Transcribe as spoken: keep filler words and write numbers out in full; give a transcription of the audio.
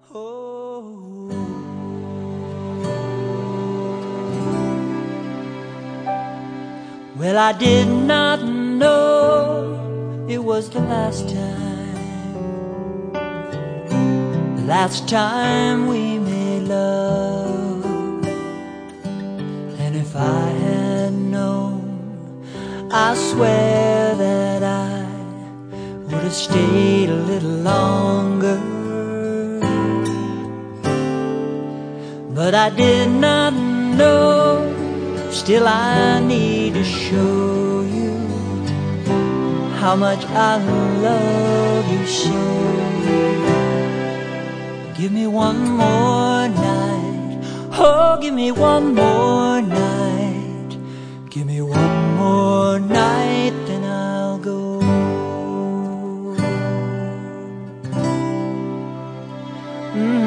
Oh. Well, I did not know it was the last time, the last time we made love. And if I had known, I swear that I would have stayed a little longer. But I did not know, still I need to show you how much I love you so. Give me one more night, oh, give me one more night. Give me one more night, then I'll go. Mm.